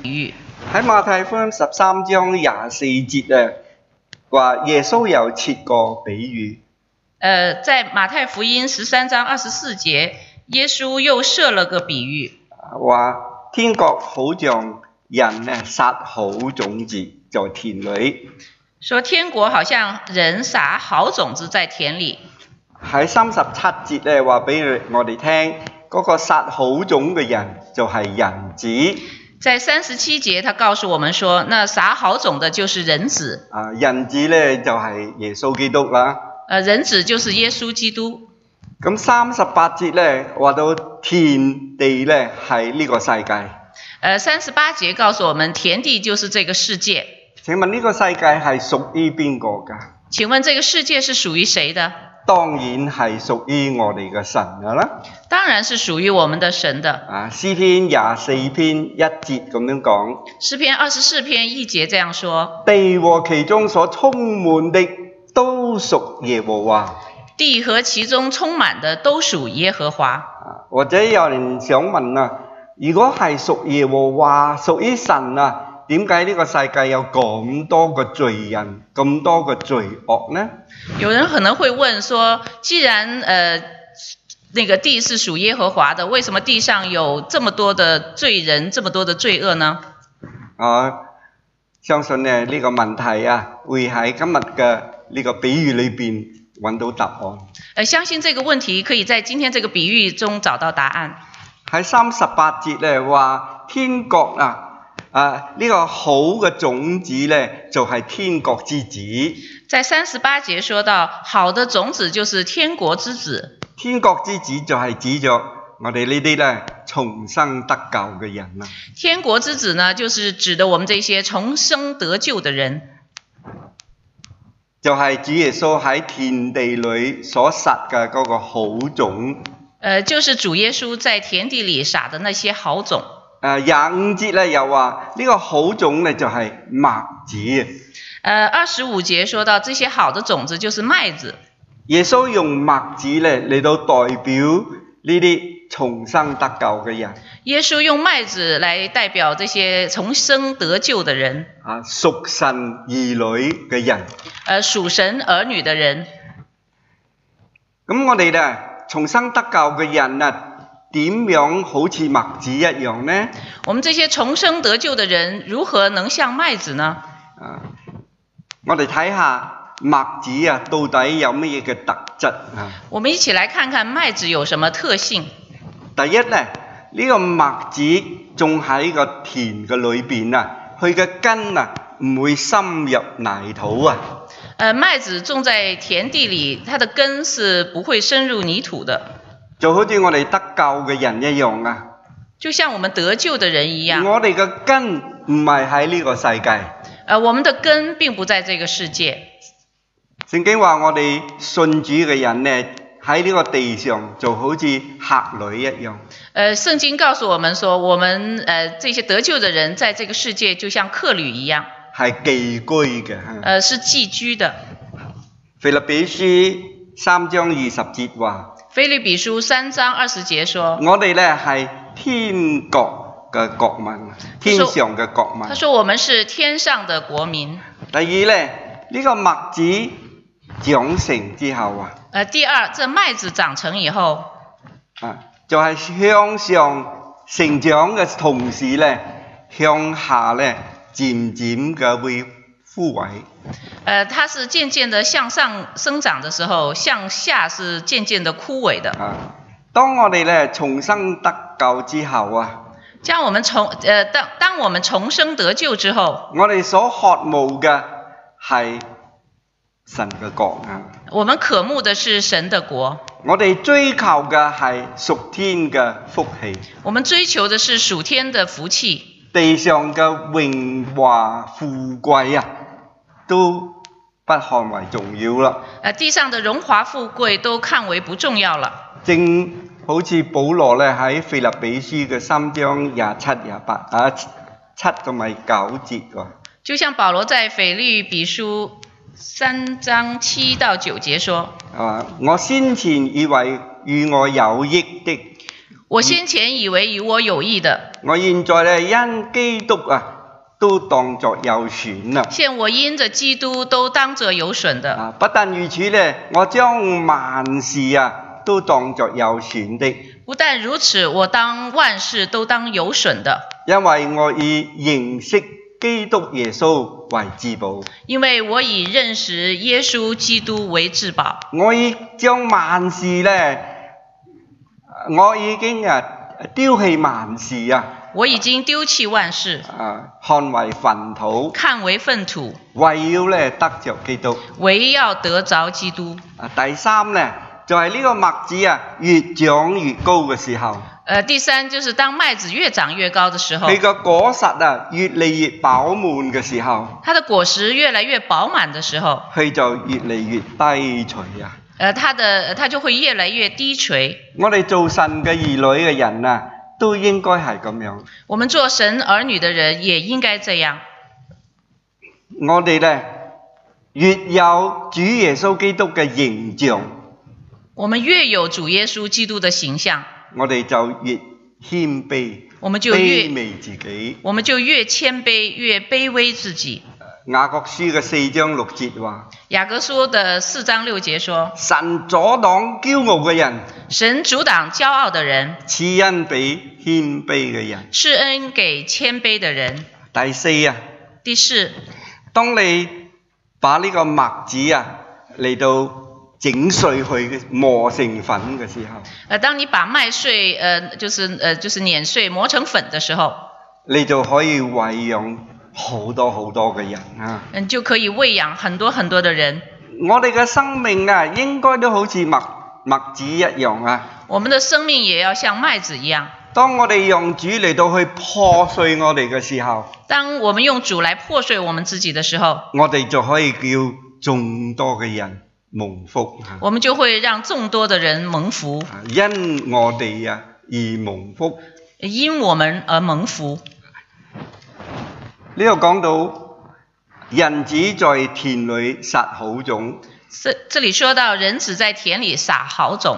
喻。 喺馬太福音13章24節啊，話耶穌有設個比喻。 在馬太福音13章24節，耶穌又設了個比喻， 話天國好像人呢撒好種子在田裏。 說天國好像人撒好種子在田裏。 喺37節咧話俾我哋聽，嗰個撒好種嘅人就係人子。 在37節，他告訴我們說，那撒好種的就是人子。 人子咧就係耶穌基督啦。 人子就是耶穌基督。 咁38節咧話到田地咧係呢個世界。 38節告訴我們，田地就是這個世界。 請問呢個世界係屬於邊個㗎？ 請問這個世界是屬於誰的？ 當然係屬於我哋嘅神㗎啦。 當然是屬於我們的神的。 詩篇24篇1節咁樣講。 詩篇24篇1節這樣說： 地和其中所充滿的都屬耶和華。 地和其中充滿的都屬耶和華。 或者有人想問啊，如果係屬耶和華、屬於神啊，點解呢個世界有咁多個罪人、咁多個罪惡呢？ 有人可能會問說，既然那個地是屬耶和華的，為什麼地上有這麼多的罪人、這麼多的罪惡呢？ 相信呢個問題啊，會喺今日嘅呢個比喻裏邊揾到答案。 相信這個問題可以在今天這個比喻中找到答案。喺 38節咧話天國呢個好嘅種子咧就係天國之子。 在38節說到，好的種子就是天國之子。 天國之子就係指著我哋呢啲咧重生得救嘅人啦。 天國之子呢，就是指的我們這些重生得救的人。 就係主耶穌喺田地裏所撒嘅嗰個好種。 就是主耶穌在田地裏撒的那些好種。 25節咧又話呢個好種咧就係麥子。 25節說到這些好的種子就是麥子。 耶穌用麥子咧嚟到代表呢啲重生得救嘅人。 耶穌用麥子來代表這些重生得救的人。 屬神兒女嘅人。 屬神兒女的人。 咁我哋咧重生得救嘅人啊，點樣好似麥子一樣呢？ 我們這些重生得救的人如何能像麥子呢？ 我哋睇下麥子啊，到底有乜嘢嘅特質啊？ 我們一起來看看麥子有什麼特性。 第一咧，呢個麥子種喺個田嘅裏邊啊，佢嘅根啊唔會深入泥土啊。 麥子種在田地裏，它的根是不會深入泥土的。 就好似我哋得救嘅人一樣啊。 就像我們得救的人一樣。 我哋嘅根唔係喺呢個世界。 我們的根並不在這個世界。 聖經話我哋信主嘅人呢，喺呢個地上就好似客旅一樣。 聖經告訴我們說，我們這些得救的人在這個世界就像客旅一樣。 係寄居嘅。 是寄居的。 腓立比書3章20節話。 腓立比書3章20節說。 我哋咧係天國嘅國民，天上嘅國民。 他說我們是天上的國民。 第二咧，呢個麥子長成之後啊。 第二，這麥子長成以後。 就係向上成長嘅同時咧，向下咧。漸漸嘅會枯萎。 它是漸漸的向上生長的時候，向下是漸漸的枯萎的。 當我哋咧重生得救之後啊， 當我們重生得救之後， 我哋所渴慕嘅係神嘅國啊。 我們渴慕的是神的國。 我哋追求嘅係屬天嘅福氣。 我們追求的是屬天的福氣。 地上嘅榮華富貴啊，都不看為重要啦。 地上的榮華富貴都看為不重要了。 正好似保羅咧喺腓立比書嘅3章27、7同埋9節喎。 就像保羅在腓立比書3章7到9節說： 我先前以為與我有益的。 我先前以為與我有益的。 我現在咧因基督啊，都當作有損啦。 現我因着基督都當作有損的。 不但如此咧，我將萬事啊都當作有損的。 不但如此，我當萬事都當有損的。 因為我以認識基督耶穌為至寶。 因為我以認識耶穌基督為至寶。 我已將萬事咧，我已經丟棄萬事啊。 我已經丟棄萬事， 看為糞土， 看為糞土， 為要咧得着基督， 為要得着基督。 第三咧就係呢個麥子啊越長越高嘅時候。 第三就是當麥子越長越高的時候， 佢個果實啊越嚟越飽滿嘅時候， 它的果實越來越飽滿的時候， 佢就越嚟越低垂啊。 它就會越來越低垂。 我哋做神嘅兒女嘅人啊，都應該係咁樣。 我們做神兒女的人也應該這樣。 我哋咧越有主耶穌基督嘅形象， 我們越有主耶穌基督的形象， 我哋就越謙卑， 我們就越卑微自己。 我們就越謙卑，越卑微自己。 雅各書嘅4章6節話， 雅各書的4章6節說， 神阻擋驕傲嘅人， 神阻擋驕傲的人， 賜恩俾謙卑嘅人。 賜恩給謙卑的人。 第四啊， 第四， 當你把呢個麥子啊嚟到整碎佢磨成粉嘅時候， 當你把麥穗就是碾碎磨成粉的時候， 你就可以餵養好多好多嘅人啊！ 就可以餵養很多很多的人。 我哋嘅生命啊，應該都好似麥子一樣啊！ 我們的生命也要像麥子一樣。 當我哋用主嚟到去破碎我哋嘅時候， 當我們用主來破碎我們自己的時候， 我哋就可以叫眾多嘅人蒙福。 我們就會讓眾多的人蒙福。 因我哋啊而蒙福， 因我們而蒙福。 呢度講到人子在田裏撒好種， 這裡說到人子在田裡撒好種。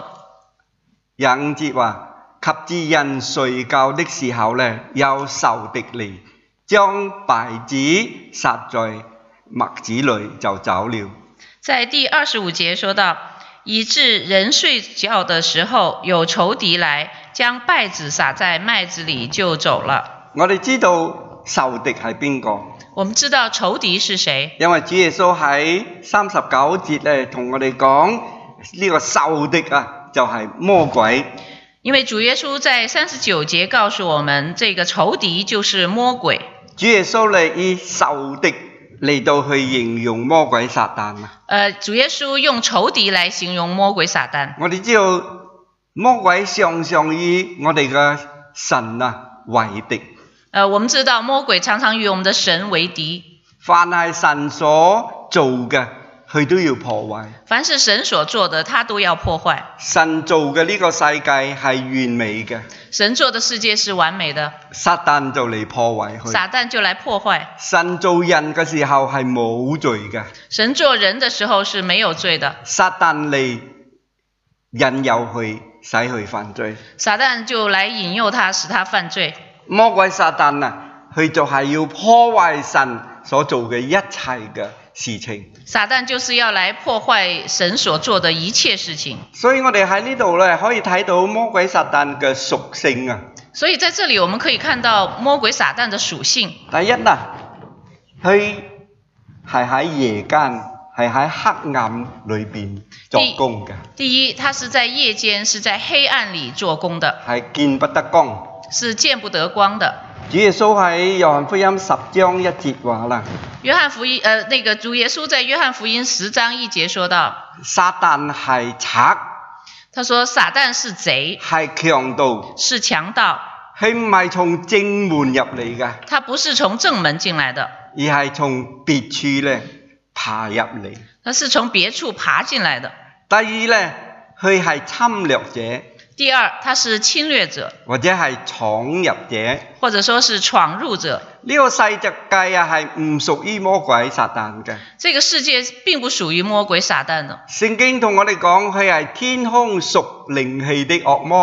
25節話，及至人睡覺的時候呢，有仇敵嚟，將稗子撒在麥子裏就走了。 在第25節說到，以致人睡覺的時候，有仇敵來，將稗子撒在麥子裡就走了。 我哋知道仇敵係邊個？ 我們知道仇敵是誰？ 因為主耶穌喺39節咧同我哋講呢個仇敵啊，就係魔鬼。 因為主耶穌在39節告訴我們，這個仇敵就是魔鬼。 主耶穌嚟以仇敵嚟到去形容魔鬼撒旦啊。 主耶穌用仇敵來形容魔鬼撒旦。我哋知道魔鬼常常與我哋嘅神啊為敵。 我們知道魔鬼常常與我們的神為敵。 凡係神所做嘅，佢都要破壞。 凡是神所做的，他都要破壞。 神做嘅呢個世界係完美嘅。 神做的世界是完美的。 撒旦就嚟破壞佢。 撒旦就來破壞。 神做人嘅時候係冇罪嘅。 神做人的時候是沒有罪的。 撒旦嚟引誘佢，使佢犯罪。 撒旦就來引誘他，使他犯罪。 魔鬼撒旦啊，佢就係要破壞神所做嘅一切嘅事情。 撒旦就是要來破壞神所做的一切事情。 所以我哋喺呢度咧可以睇到魔鬼撒旦嘅屬性啊。 所以在這裡我們可以看到魔鬼撒旦的屬性。 第一啊，佢係喺夜間，係喺黑暗裏邊作工嘅。 第一，他是在夜間，是在黑暗裡做工的。 係見不得光。 是見不得光的。 主耶穌喺約翰福音10章1節話啦。 主耶穌在約翰福音10章1節說到， 撒旦係賊。 他說撒旦是賊。 係強盜。 是強盜。 佢唔係從正門入嚟嘅。 他不是從正門進來的， 而係從別處咧爬入嚟。 他是從別處爬進來的。 第二咧，佢係侵略者。 第二，他是侵略者， 或者係闖入者， 或者說是闖入者。 呢個世界啊係唔屬於魔鬼撒旦嘅。 這個世界並不屬於魔鬼撒旦的。 聖經同我哋講，佢係天空屬靈氣的惡魔。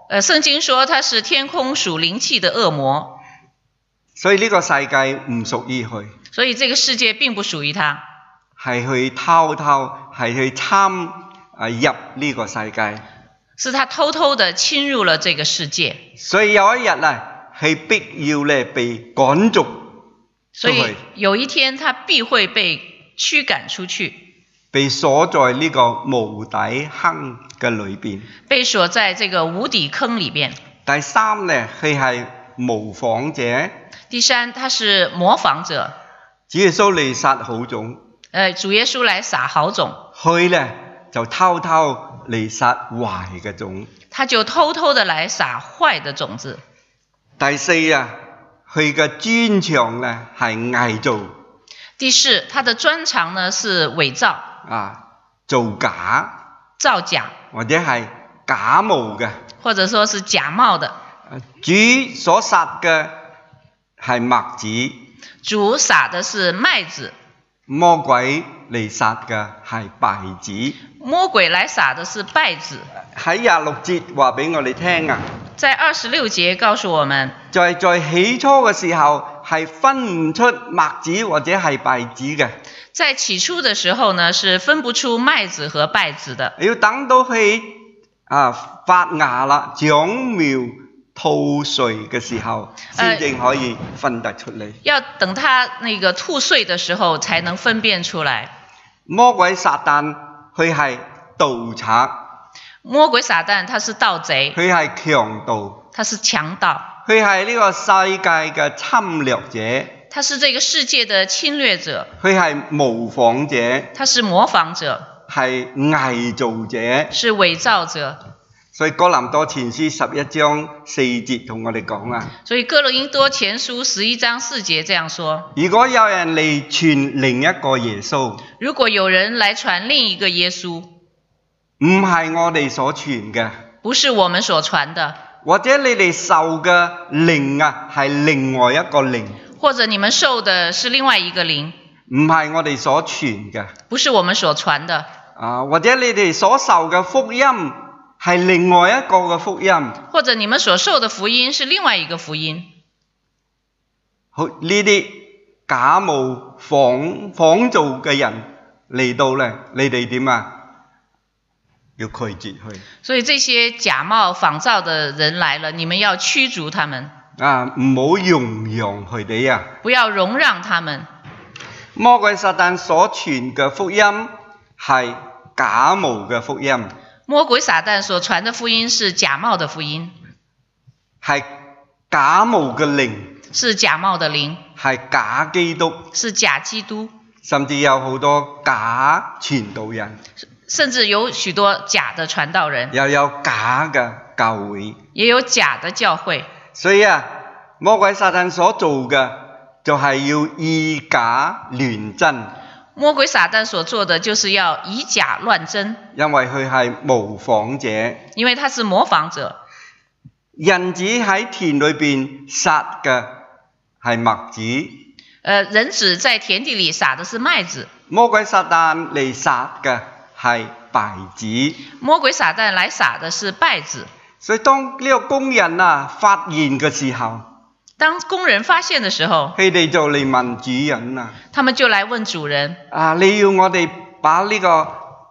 聖經說他是天空屬靈氣的惡魔， 所以呢個世界唔屬於佢， 所以這個世界並不屬於他， 係去偷偷係去參入呢個世界， 是他偷偷地侵入了這個世界。 所以有一日啊，係必要咧被趕逐出所以去， 有一天他必會被驅趕出去， 被鎖在呢個無底坑嘅裏邊。 被鎖在這個無底坑裏邊。 第三咧，佢係模仿者。 第三，他是模仿者。 主耶穌嚟撒好種， 主耶穌來撒好種， 佢咧就偷偷嚟撒壞嘅種。 他就偷偷地來撒壞的種子。 第四啊，佢嘅專長咧係偽造。 第四，他的專長呢是偽造。 造假。 造假。 或者係假冒嘅。 或者說是假冒的。 主所撒嘅係麥子。 主撒的是麥子。 魔鬼嚟撒嘅係稗子。 魔鬼來撒的是稗子。 喺26節話俾我哋聽啊。 在26節告訴我們， 就係在起初嘅時候係分唔出麥子或者係稗子嘅。 在起初的時候呢，是分不出麥子和稗子的。 要等到佢發芽啦、長苗吐穗嘅時候，先至可以分得出嚟。 要等它那個吐穗的時候，才能分辨出來。 魔鬼撒旦佢係盜賊。 魔鬼撒旦他是盜賊。 佢係強盜。 他是強盜。 佢係呢個世界嘅侵略者。 他是這個世界的侵略者。 佢係模仿者。 他是模仿者。 係偽造者。 是偽造者。 所以哥林多前書11章4節同我哋講啊。 所以哥林多前書11章4節這樣說： 如果有人嚟傳另一個耶穌， 如果有人來傳另一個耶穌， 唔係我哋所傳嘅， 不是我們所傳的， 或者你哋受嘅靈啊係另外一個靈， 或者你們受的是另外一個靈， 唔係我哋所傳嘅， 不是我們所傳的， 或者你哋所受嘅福音係另外一個嘅福音， 或者你們所受的福音是另外一個福音。 好，呢啲假冒仿造嘅人嚟到咧，你哋點啊？要拒絕佢。 所以這些假冒仿造的人來了，你們要驅逐他們。 唔好容讓佢哋啊！ 不要容讓他們。 魔鬼撒旦所傳嘅福音係假冒嘅福音。 魔鬼撒旦所傳的福音是假冒的福音。 係假冒嘅靈。 是假冒的靈。 係假基督。 是假基督。 甚至有好多假傳道人。 甚至有許多假的傳道人。 又有假嘅教會。 也有假的教會。 所以魔鬼撒旦所做嘅就係要以假亂真。魔鬼撒旦所做的就是要以假亂真。因為佢係模仿者。 因為他是模仿者。 人子喺田裏邊撒嘅係麥子。 人子在田地裏撒的是麥子。 魔鬼撒旦嚟撒嘅係稗子。 魔鬼撒旦來撒的是稗子。 所以當呢個工人發現嘅時候， 當工人發現的時候， 佢哋就嚟問主人他們就來問主人你要我哋把呢個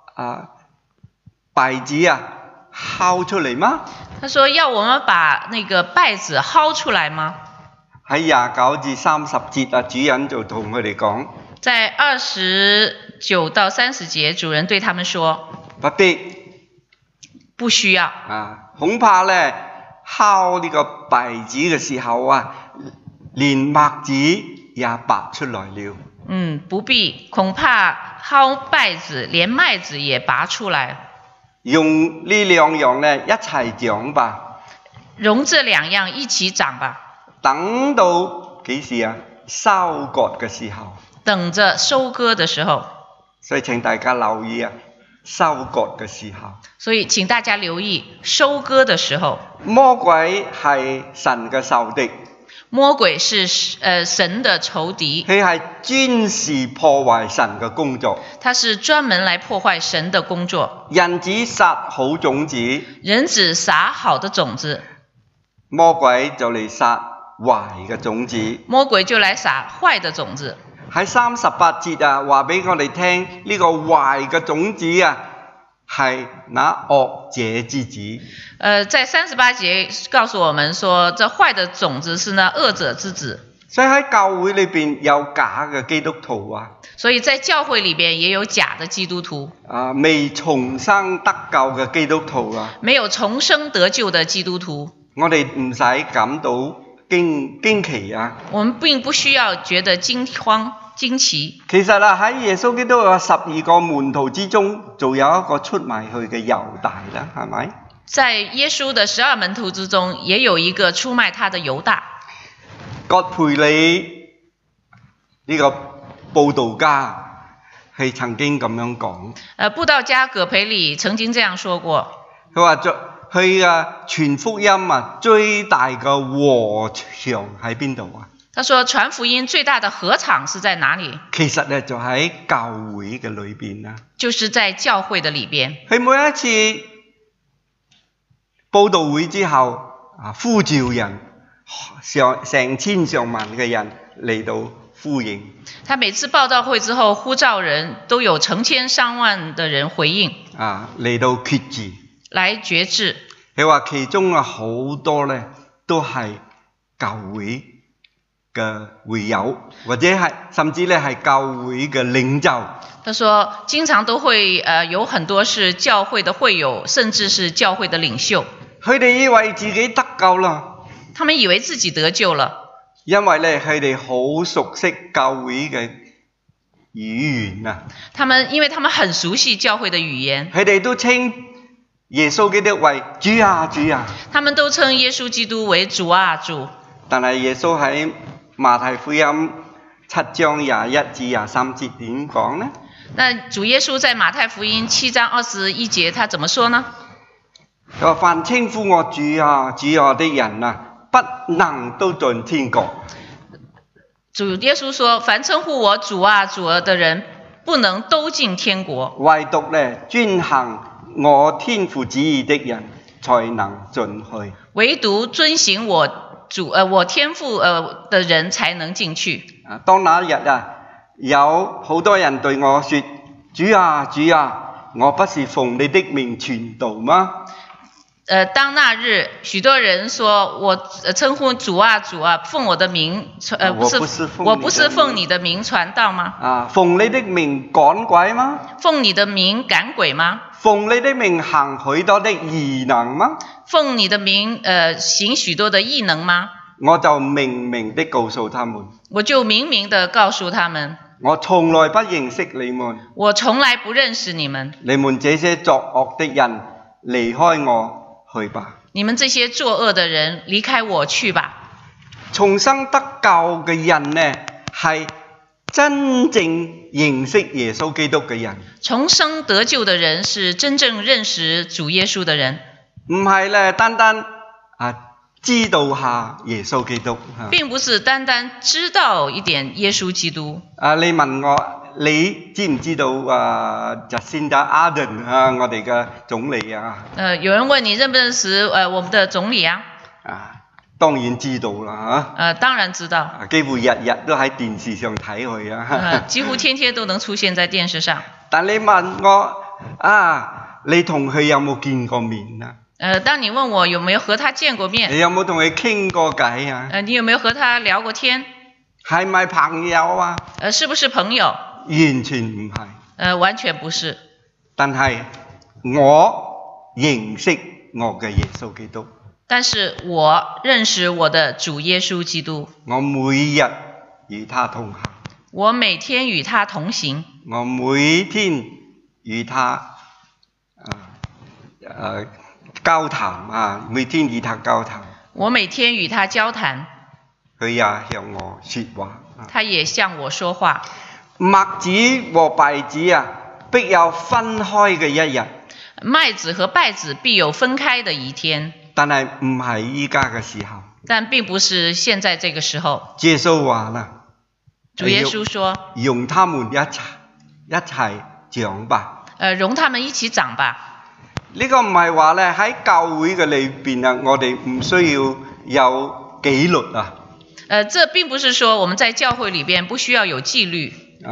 稗子敲出嚟嗎？ 他說要我們把那個稗子薅出來嗎？ 喺29至30節主人就同佢哋講， 在29到30節，主人對他們說： 不必。 不需要。 恐怕咧敲呢個稗子嘅時候連麥子也拔出來了。 不必，恐怕薅稗子，連麥子也拔出來。 用呢兩樣咧一齊長吧。 容這兩樣一起長吧。 等到幾時收割嘅時候。 等着收割的時候。 所以請大家留意收割嘅時候。 所以請大家留意收割的時候。 魔鬼係神嘅仇敵。 魔鬼是神的仇敵， 佢係專是破壞神嘅工作。 他是專門來破壞神的工作。 人子撒好種子， 人子撒好的種子， 魔鬼就嚟撒壞嘅種子。 魔鬼就來撒壞的種子。 喺38節啊，話俾我哋聽呢個壞嘅種子啊，係那惡者之子。 在38節告訴我們說，這壞的種子是那惡者之子。 所以喺教會裏邊有假嘅基督徒啊。 所以在教會裏邊也有假的基督徒。 未重生得救嘅基督徒啊。 沒有重生得救的基督徒。 我哋唔使感到驚奇啊。我們並不需要覺得驚慌驚奇。 其實啊，喺耶穌基督嘅12個門徒之中，仲有一個出賣佢嘅猶大啦，係咪？ 在耶穌的12門徒之中，也有一個出賣他的猶大。 葛培理呢個佈道家係曾經咁樣講。 佈道家葛培理曾經這樣說過。 佢話佢傳福音啊，最大嘅禾場喺邊度啊？ 他說傳福音最大的禾場是在哪裡？ 其實咧就喺教會嘅裏邊啦。 就是在教會的裡邊。 佢每一次佈道會之後呼召人，成千上萬嘅人嚟到呼應。 他每次佈道會之後呼召人，都有成千上萬的人回應。 嚟到決志。 來決志。 佢話其中好多咧都係教會嘅會友，或者係甚至咧係教會嘅領袖。 他說經常都會有很多是教會的會友，甚至是教會的領袖。 佢哋以為自己得救啦。 他們以為自己得救了。 因為咧佢哋好熟悉教會嘅語言啊。 因為他們很熟悉教會的語言。 佢哋都稱耶穌基督為主啊主啊。 他們都稱耶穌基督為主啊主。 但係耶穌喺馬太福音7章21至23節點講呢？ 那主耶穌在馬太福音7章21節，他怎麼說呢？ 佢話凡稱呼我主啊主啊的人啊，不能都進天國。 主耶穌說，凡稱呼我主啊主啊的人，不能都進天國。 唯獨咧遵行我天父旨意的人，才能進去。唯獨遵行我天父的人才能進去。 當那日有好多人對我說：主啊主啊，我不是奉你的名傳道嗎？ 當那日許多人說我稱呼主啊主啊，奉我的名我不是奉你的名傳道嗎？ 奉你的名趕鬼嗎？ 奉你的名趕鬼嗎？ 奉你的名行許多的異能嗎？ 奉你的名行許多的異能嗎？ 我就明明的告訴他們。 我就明明的告訴他們。 我從來不認識你們。 我從來不認識你們。 你們這些作惡的人，離開我去吧。 你們這些作惡的人，離開我去吧。 重生得救嘅人呢，係真正認識耶穌基督嘅人。 重生得救的人是真正認識主耶穌的人。 唔係咧，單單知道下耶穌基督。 並不是單單知道一點耶穌基督。 你問我，你知唔知道Jacinda Ardern 我哋嘅總理啊？ 有人問你認不認識我們的總理啊？ 當然知道啦。 當然知道。 幾乎日日都喺電視上睇佢啊。 幾乎天天都能出現在電視上。 但你問我你同佢有冇見過面啊？ 當你問我有沒有和他見過面？ 你有冇同佢傾過偈啊？ 你有沒有和他聊過天？ 係咪朋友啊？ 是不是朋友？ 完全唔係。 完全不是。 但係我認識我嘅耶穌基督。 但是我認識我的主耶穌基督。 我每日與他同行。 我每天與他同行。 我每天與他交談每天與他交談。 我每天與他交談。 佢也向我說話。 他也向我說話。 麥子和稗子必有分開嘅一日。 麥子和稗子必有分開的一天。 但係唔係依家嘅時候。 但並不是現在這個時候。 耶穌話啦， 主耶穌說： 容他們一齊長吧。 容他們一起長吧。 呢個唔係話咧喺教會嘅裏邊啊，我哋唔需要有紀律啊。 這並不是說我們在教會裏邊不需要有紀律。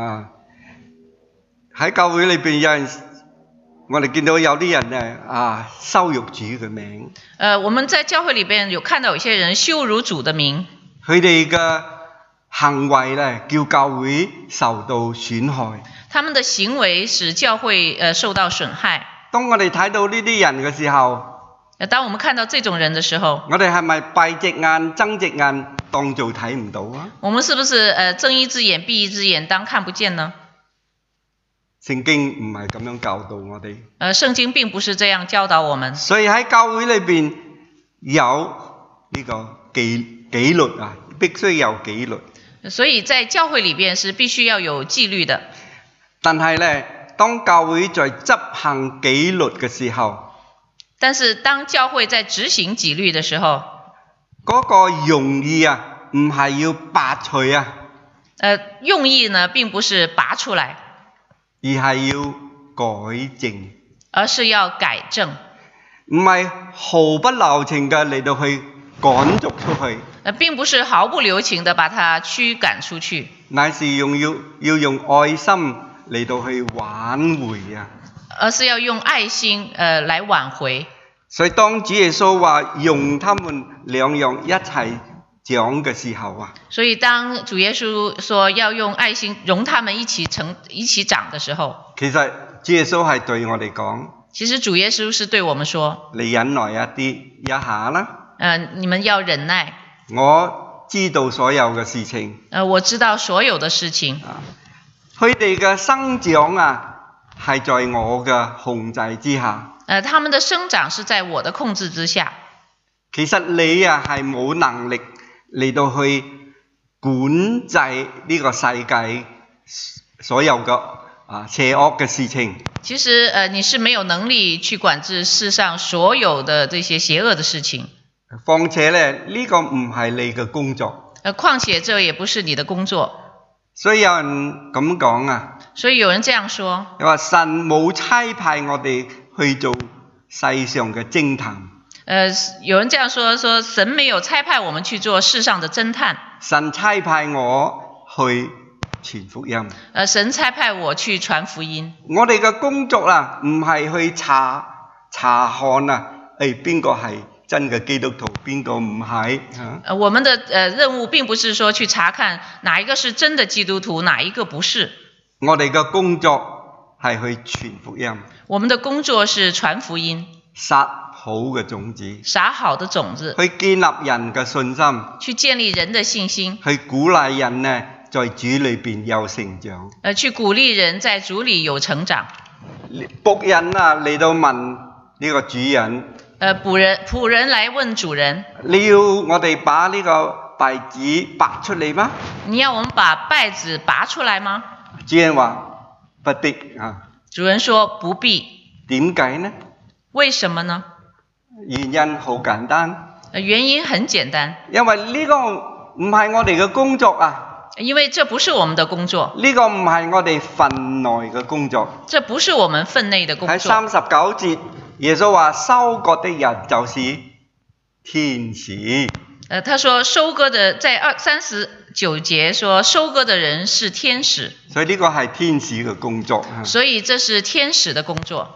喺教會裏邊有陣時，我哋見到有啲人咧羞辱主嘅名。 我們在教會裏邊有看到有些人羞辱主的名。 佢哋嘅行為咧，叫教會受到損害。 他們的行為使教會受到損害。 當我哋睇到呢啲人嘅時候， 當我們看到這種人的時候， 我哋係咪閉隻眼睜隻眼當做睇唔到啊？ 我們是不是睜一隻眼閉一隻眼當看不見呢？ 聖經唔係咁樣教導我哋。 聖經並不是這樣教導我們。 所以喺教會裏邊有呢個紀律啊，必須有紀律。 所以在教會裏邊是必須要有紀律的。 但係咧，當教會在執行紀律嘅時候， 但是當教會在執行紀律的時候， 嗰個用意啊，唔係要拔除啊。 用意呢並不是拔出來， 而係要改正， 而是要改正。 唔係毫不留情嘅嚟到去趕逐出去。 並不是毫不留情的把它驅趕出去， 乃是要用愛心嚟到去挽回啊。 而是要用愛心來挽回。 所以當主耶穌話用他們兩樣一齊長嘅時候啊， 所以當主耶穌說要用愛心容他們一起長的時候， 其實主耶穌係對我哋講， 其實主耶穌是對我們說， 你忍耐一下啦。 你們要忍耐。 我知道所有嘅事情。 我知道所有的事情。 佢哋嘅生長啊，係在我嘅控制之下。 他們的生長是在我的控制之下。 其實你啊係冇能力嚟到去管制呢個世界所有嘅邪惡嘅事情。 其實你是沒有能力去管制世上所有的這些邪惡的事情。 況且咧，呢個唔係你嘅工作。 況且這也不是你的工作。 所以有人咁講啊。 所以有人這樣說。 佢話神冇差派我哋去做世上嘅偵探。 有人這樣說神沒有差派我們去做世上的偵探。神差派我去傳福音。 神差派我去傳福音。 我哋嘅工作啊，唔係去查看啊，邊個係真嘅基督徒，邊個唔係。 我們的任務並不是說去查看哪一個是真的基督徒，哪一個不是。 我哋嘅工作係去傳福音。 我們的工作是傳福音。 撒好嘅種子。 撒好的種子。 去建立人嘅信心。 去建立人的信心。 去鼓勵人呢，在主裏邊有成長。 去鼓勵人在主裏有成長。 僕人啊嚟到問呢個主人。 僕人來問主人。 你要我哋把呢個稗子拔出嚟嗎？ 你要我們把稗子拔出來嗎？ 主人話不必啊。 主人說不必。 點解呢？ 為什麼呢？ 原因好簡單。 原因很簡單。 因為呢個唔係我哋嘅工作啊。 因為這不是我們的工作。 呢個唔係我哋份內嘅工作。 這不是我們份內的工作。 喺39節，耶穌話收割的人就是天使。 他說收割的，在39節說收割的人是天使。 所以呢個係天使嘅工作。 所以這是天使的工作。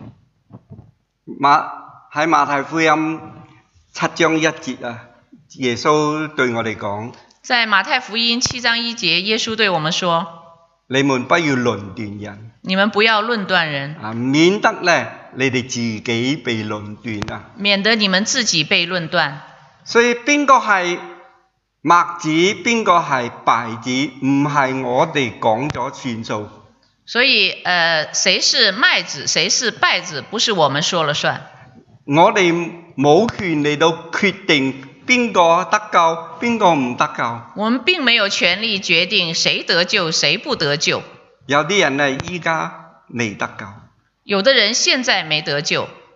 喺馬太福音7章1節啊，耶穌對我哋講。 在馬太福音7章1節，耶穌對我們說： 你們不要論斷人。 你們不要論斷人。 免得咧你哋自己被論斷啊。 免得你們自己被論斷。 所以邊個係麥子，邊個係稗子，唔係我哋講咗算數。 所以誰是麥子，誰是稗子，不是我們說了算。 我哋冇權嚟到決定邊個得救，邊個唔得救。 我們並沒有權利決定誰得救，誰不得救。 有啲人呢，依家未得救。 有的人現在沒得救。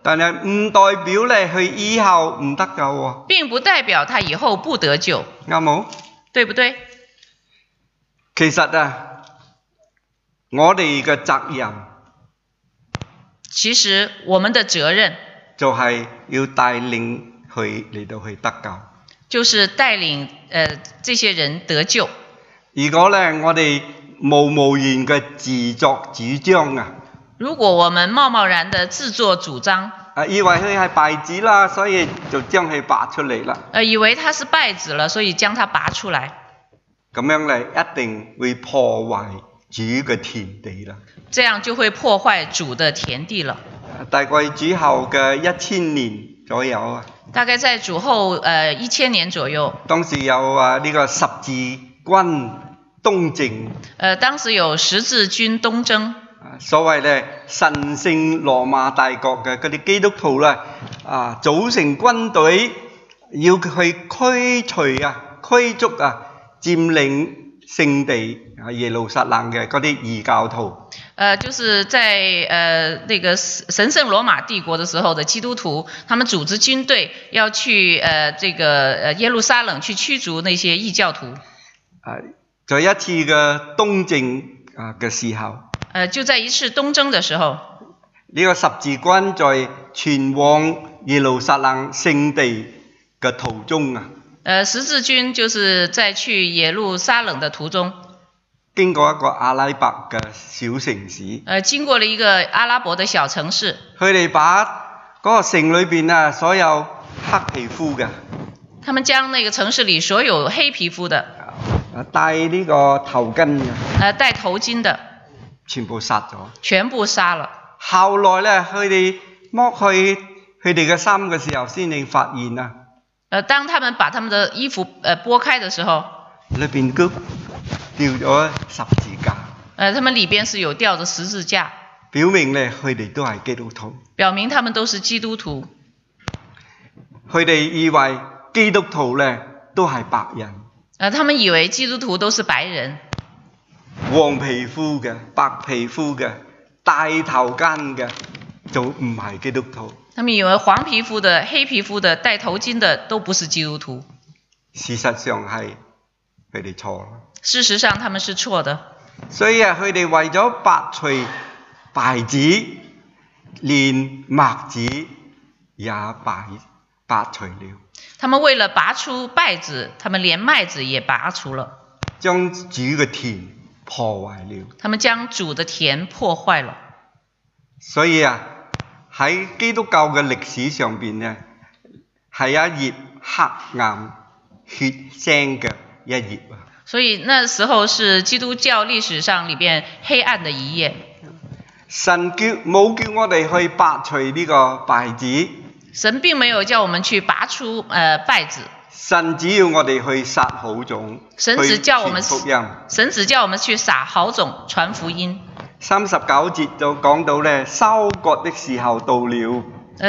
但係唔代表咧佢以後唔得救喎， 并不代表他以后不得救， 啱冇？ 对不对？ 其實啊，我哋嘅責任其實我們的責任就係要帶領佢嚟到去得救。 就是帶領這些人得救。 如果咧我哋無言嘅自作主張啊， 如果我們貿然的自作主張， 以為佢係敗子啦，所以就將佢拔出嚟啦。 以為他是敗子了，所以將他拔出來。 咁樣咧一定會破壞主嘅田地啦。 這樣就會破壞主的田地了。 大概主後嘅1000年左右啊。 大概在主後1000年左右。 當時有呢個十字軍東征。 當時有十字軍東征。 所謂咧神聖羅馬大國嘅嗰啲基督徒咧組成軍隊要去驅逐佔領聖地耶路撒冷嘅嗰啲異教徒。 就是在那個神聖羅馬帝國的時候的基督徒，他們組織軍隊要去這個耶路撒冷去驅逐那些異教徒。 在一次嘅東征嘅時候。 就在一次東征的時候。 呢個十字軍在前往耶路撒冷聖地嘅途中啊。 十字軍就是在去耶路撒冷的途中。 經過一個阿拉伯嘅小城市。 經過了一個阿拉伯的小城市。 佢哋把嗰個城裏邊所有黑皮膚嘅。他們將那個城市裏所有黑皮膚的。 戴呢個頭巾嘅。 戴頭巾的。 全部殺咗。 全部殺了。 後來咧，佢哋剝去佢哋嘅衫嘅時候，先至發現啊。 當他們把他們的衣服剝開的時候， 裏邊都吊咗十字架。 他們裏邊是有吊着十字架。 表明咧，佢哋都係基督徒。 表明他們都是基督徒。 佢哋以為基督徒咧都係白人。 他們以為基督徒都是白人。 黃皮膚嘅、白皮膚嘅、戴頭巾嘅，就唔係基督徒。 他們以為黃皮膚的、黑皮膚的、戴頭巾的都不是基督徒。 事實上係佢哋錯。 事實上他們是錯的。 所以佢哋為咗拔除稗子，連麥子也拔除了。 他們為了拔出稗子，他們連麥子也拔除了。 將主嘅田破壞了。 他們將主的田破壞了。 所以喺基督教嘅歷史上邊呢，係一頁黑暗血腥嘅一頁啊。 所以那時候是基督教歷史上裏邊黑暗的一頁。 神冇叫我哋去拔除呢個稗子。 神並沒有叫我們去拔出稗子。 神只要我哋去撒好種， 神只叫我們去傳福音。 神只叫我們去撒好種，傳福音。 39節就講到咧，收割的時候到了。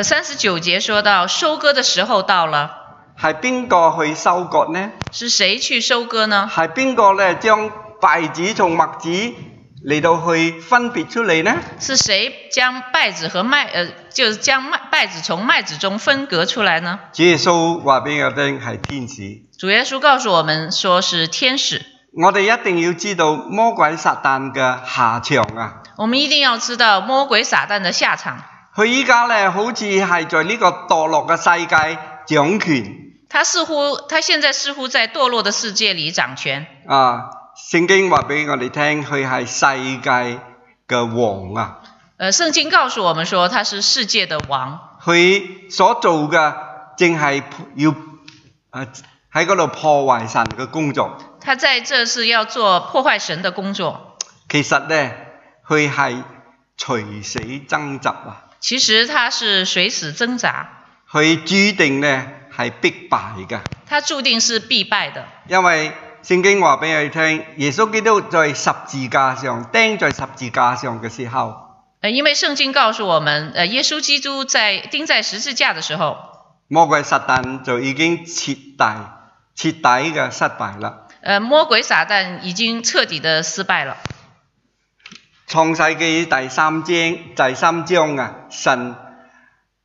39節說到收割的時候到了。 係邊個去收割呢？ 是誰去收割呢？ 係邊個咧將稗子從麥子嚟到去分別出嚟呢？ 是誰將稗子和就是將稗子從麥子中分割出來呢？ 主耶穌話俾我聽係天使。 主耶穌告訴我們說是天使。 我哋一定要知道魔鬼撒旦嘅下場啊！ 我們一定要知道魔鬼撒旦的下場。 佢依家咧好似係在呢個墮落嘅世界掌權。 他現在似乎在墮落的世界裏掌權。 聖經話俾我哋聽，佢係世界嘅王啊。 聖經告訴我們說，他是世界的王。 佢所做嘅正係要喺嗰度破壞神嘅工作。 他在這是要做破壞神的工作。 其實咧，佢係垂死掙扎啊。 其實他是垂死掙扎。 佢注定咧係必敗嘅。 他注定是必敗的。 因為聖經話俾我哋聽，耶穌基督在十字架上釘在十字架上嘅時候， 因為聖經告訴我們，耶穌基督在釘在十字架的時候， 魔鬼撒旦就已經徹底嘅失敗啦。 魔鬼撒旦已經徹底的失敗了。創世記第三章神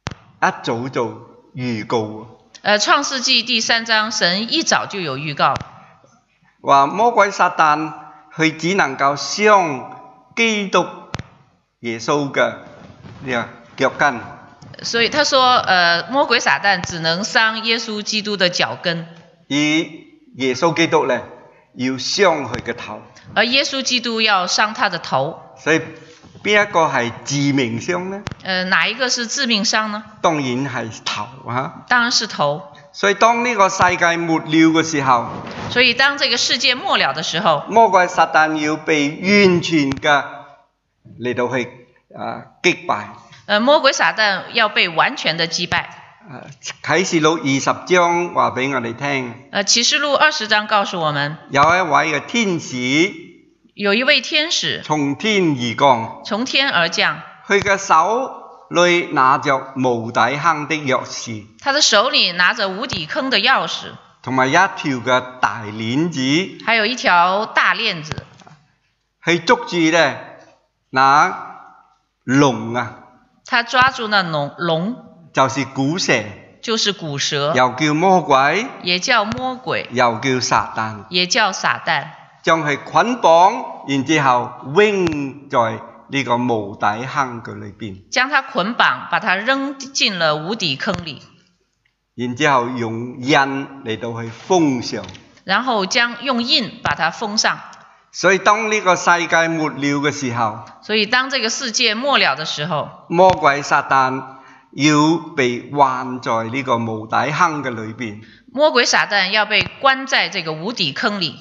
一早就預告。 創世記第3章，神一早就有預告， 話魔鬼撒旦佢只能夠傷基督耶穌嘅腳跟。 所以他說，魔鬼撒旦只能傷耶穌基督的腳跟， 而耶穌基督咧要傷佢嘅頭。 而耶穌基督要傷他的頭。 所以邊一個係致命傷呢？ 哪一個是致命傷呢？ 當然係頭啊！ 當然是頭。 所以當呢個世界末了嘅時候， 所以當這個世界末了的時候， 魔鬼撒旦要被完全嘅嚟到去擊敗。 魔鬼撒旦要被完全的擊敗。 啟示錄20章話俾我哋聽。 啟示錄20章告訴我們， 有一位嘅天使， 有一位天使從天而降， 從天而降， 佢嘅手裏拿着無底坑的鑰匙， 他的手裏拿着無底坑的鑰匙， 同埋一條嘅大鏈子， 還有一條大鏈子， 去捉住咧那龍啊， 他抓住那龍， 就是古蛇， 就是古蛇， 又叫魔鬼， 也叫魔鬼， 又叫撒旦， 也叫撒旦， 將佢捆綁，然之後扔在呢個無底坑嘅裏邊， 將他捆綁，把他扔進了無底坑裡， 然之後用印嚟到去封上， 然後用印把它封上。 所以當呢個世界末了嘅時候， 所以當這個世界末了的時候， 魔鬼撒旦要被關在呢個無底坑嘅裏邊。 魔鬼撒旦要被關在這個無底坑裡。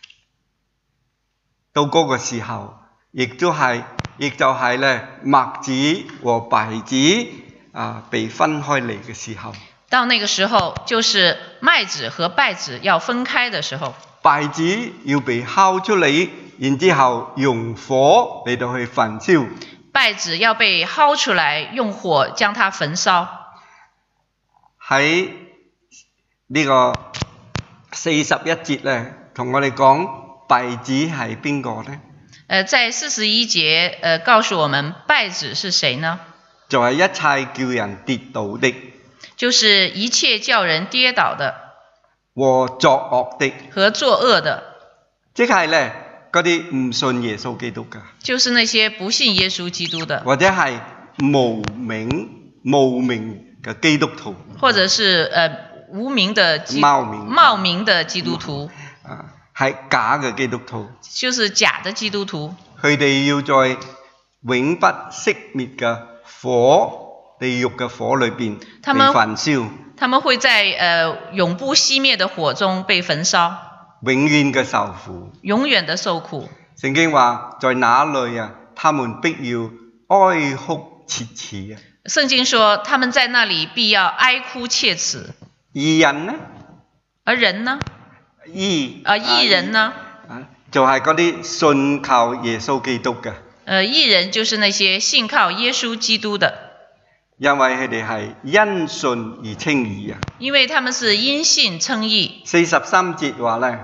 到嗰個時候，亦就係咧麥子和稗子被分開嚟嘅時候。 到那個時候，就是麥子和稗子要分開的時候。 稗子要被烤出嚟，然之後用火嚟到去焚燒。 稗子要被薅出來，用火將它焚燒。喺呢個41節咧，同我哋講稗子係邊個呢？ 在41節告訴我們稗子是誰呢？ 就係一切叫人跌倒的， 就是一切叫人跌倒的， 和作惡的， 和作惡的， 即係咧嗰啲唔信耶穌基督嘅， 就是那些不信耶穌基督的， 或者係無名嘅基督徒， 或者是無名的冒名的基督徒， 係假嘅基督徒， 就是假的基督徒， 佢哋要在永不熄滅嘅地獄嘅火裏邊被焚燒。 他們會在永不熄滅的火中被焚燒， 永遠嘅受苦， 永遠的受苦。 聖經話在那裏他們必要哀哭切齒。 聖經說他們在那裏必要哀哭切齒。 而人呢？ 而人呢？義人呢？ 就係嗰啲信靠耶穌基督嘅。 義人就是那些信靠耶穌基督的。 因為佢哋係因信而稱義。 因為他們是因信稱義。 43節話咧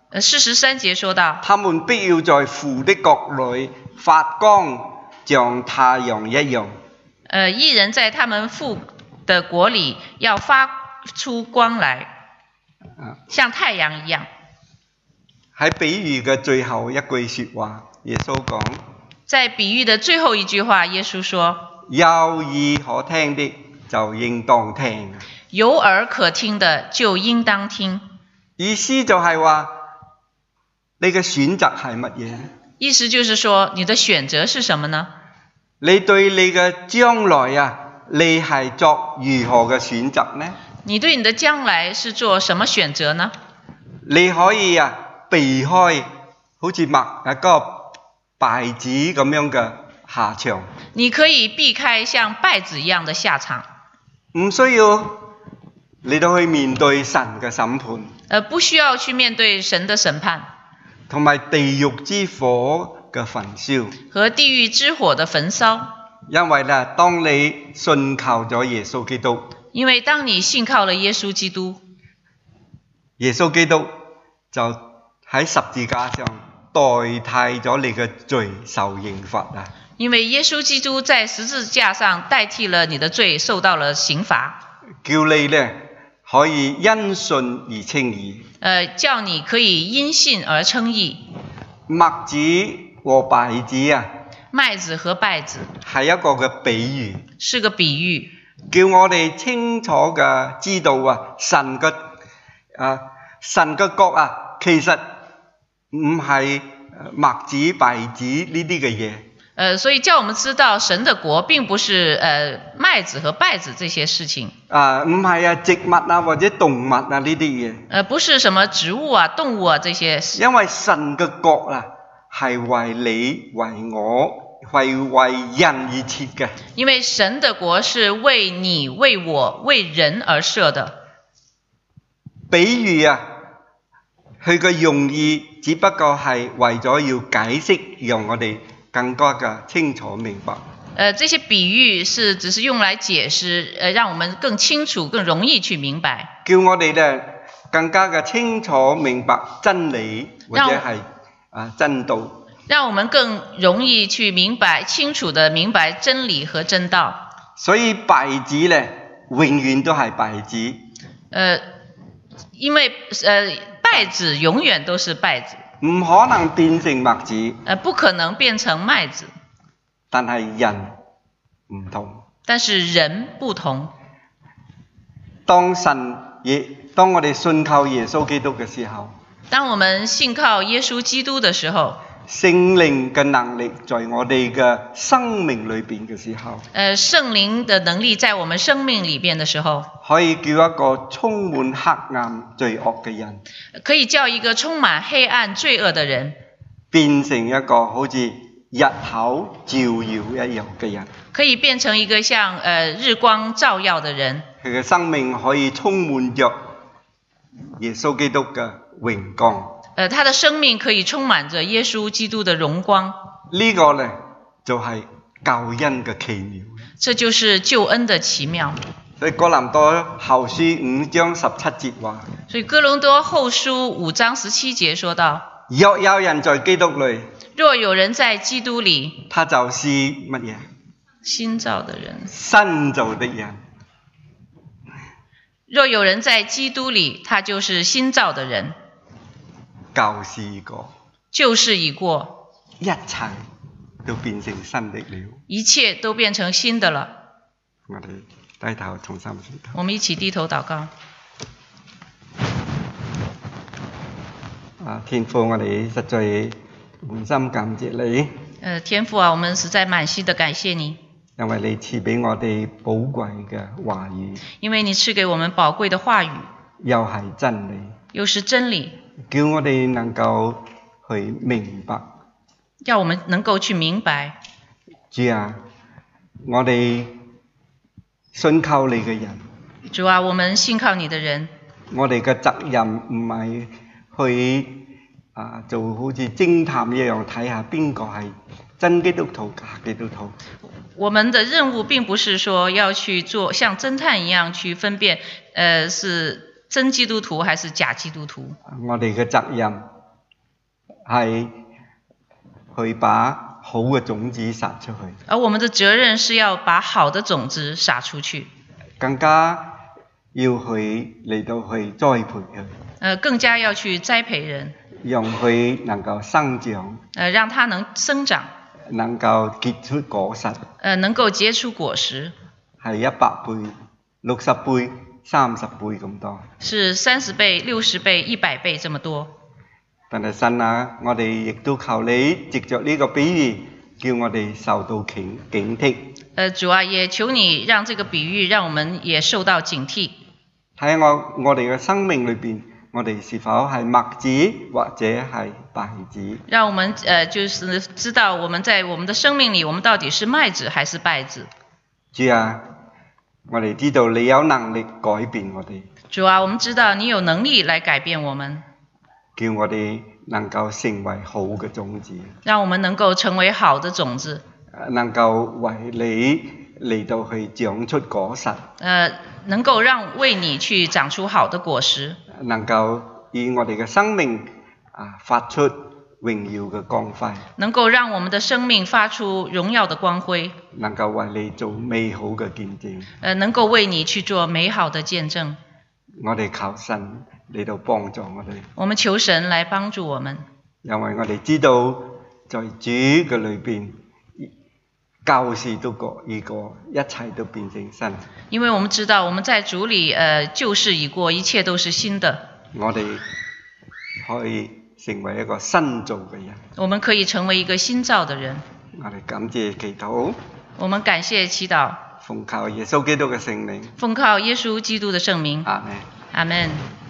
，43節說到， 他們必要在父的國裏發光，像太陽一樣。 義人在他們父的國裏要發出光來，像太陽一樣。 喺比喻嘅最後一句說話，耶穌講， 在比喻的最後一句話，耶穌說， 有耳可聽的就應當聽。 有耳可聽的就應當聽。 意思就係話，你嘅選擇係乜嘢？ 意思就是說，你的選擇是什麼呢？ 你對你嘅將來你係作如何嘅選擇呢？ 你對你的將來是做什麼選擇呢？ 你可以避開好似嗰個稗子咁樣嘅下場。 你可以避開像稗子一樣的下場。 唔需要嚟到去面對神嘅審判。 不需要去面對神的審判。 同埋地獄之火嘅焚燒。 和地獄之火的焚燒。 因為當你信靠咗耶穌基督。 因為當你信靠了耶穌基督。 耶穌基督就喺十字架上代替咗你嘅罪受刑罰。 因為耶穌基督在十字架上代替了你的罪，受到了刑罰。 叫你呢可以因信而稱義。 叫你可以因信而稱義。 麥子和稗子啊， 麥子和稗子係一個嘅比喻， 是個比喻， 叫我哋清楚嘅知道啊，神嘅國啊，其實唔係麥子稗子呢啲嘅嘢。 所以叫我們知道神的國並不是麥子和稗子這些事情。 唔係植物啊或者動物啊呢啲嘢。 不是什麼植物啊、動物啊這些。 因為神嘅國啊係為你、為我、為人而設嘅。因為神的國是為你、為我、為人而設的。 比喻啊，佢嘅用意只不過係為咗要解釋，讓我哋更加嘅清楚明白。 這些比喻只是用來解釋，讓我們更清楚、更容易去明白。 叫我哋呢更加嘅清楚明白真理或者係真道。 讓我們更容易去明白、清楚地明白真理和真道。 所以稗子呢，永遠都係稗子。 因為稗子永遠都是稗子。 唔可能變成麥子。 不可能變成麥子。 但係人唔同。 但是人不同。 當我哋信靠耶穌基督嘅時候， 當我們信靠耶穌基督的時候， 聖靈嘅能力在我哋嘅生命裏邊嘅時候， 聖靈的能力在我們生命裏邊的時候， 可以叫一個充滿黑暗罪惡嘅人， 可以叫一個充滿黑暗罪惡的人， 變成一個好似日頭照耀一樣嘅人， 可以變成一個像日光照耀的人， 佢嘅生命可以充滿着耶穌基督嘅榮光。 他的生命可以充滿着耶穌基督的榮光。 呢個呢就係救恩嘅奇妙。 這就是救恩的奇妙。 所以哥林多後書5章17節話， 所以哥林多後書5章17節說到， 若有人在基督裏， 若有人在基督裏， 他就是乜嘢？ 新造的人。 新造的人。 若有人在基督裏，他就是新造的人。 舊事已過， 舊事已過， 一切都變成新的了。 一切都變成新的了。 我哋低頭同心祈禱。 我們一起低頭禱告。 天父，我哋實在滿心感謝你。 天父啊，我們實在滿心的感謝你。 因為你賜俾我哋寶貴嘅話語。 因為你賜給我們寶貴的話語。 又係真理。 又是真理。 叫我哋能夠去明白。 要我們能夠去明白。 主啊，我哋信靠你嘅人。 主啊，我們信靠你的人。 我哋嘅責任唔係去做好似偵探一樣睇下邊個係真基督徒假基督徒。 我們的任務並不是說要去做像偵探一樣去分辨是真基督徒還是假基督徒。 我哋嘅責任係去把好嘅種子撒出去。 而我們的責任是要把好的種子撒出去。 更加要去嚟到去栽培佢。 更加要去栽培人。 讓佢能夠生長。 讓他能生長。 能夠結出果實。 能夠結出果實。 係100倍、60倍、30倍咁多。是 30倍、60倍、100倍這麼多。 但係神啊，我哋亦都求你藉着呢個比喻，叫我哋受到警惕。 主啊，也求你讓這個比喻，讓我們也受到警惕。 喺我哋嘅生命裏邊，我哋是否係麥子或者係稗子？讓我們就是知道我們在我們的生命裏，我們到底是麥子還是稗子。 主啊，我哋知道你有能力改變我哋。 主啊，我們知道你有能力來改變我們， 叫我哋能夠成為好嘅種子。 讓我們能夠成為好的種子， 能夠為你嚟到去長出果實。 能夠讓為你去長出好的果實。 能夠以我哋嘅生命發出榮耀嘅光輝， 能夠讓我們的生命發出榮耀的光輝， 能夠為你做美好嘅見證。 能夠為你去做美好的見證。 我哋求神嚟到幫助我哋。 我們求神來幫助我們， 因為我哋知道在主嘅裏邊，舊事都過已過，一切都變成新。 因為我們知道我們在主裏，舊事已過，一切都是新的。 我哋可以成為一個新造嘅人。 我們可以成為一個新造的人。 我哋感謝祈禱。 我們感謝祈禱。 奉靠耶穌基督嘅聖靈。 奉靠耶穌基督的聖名。 阿門。 阿門。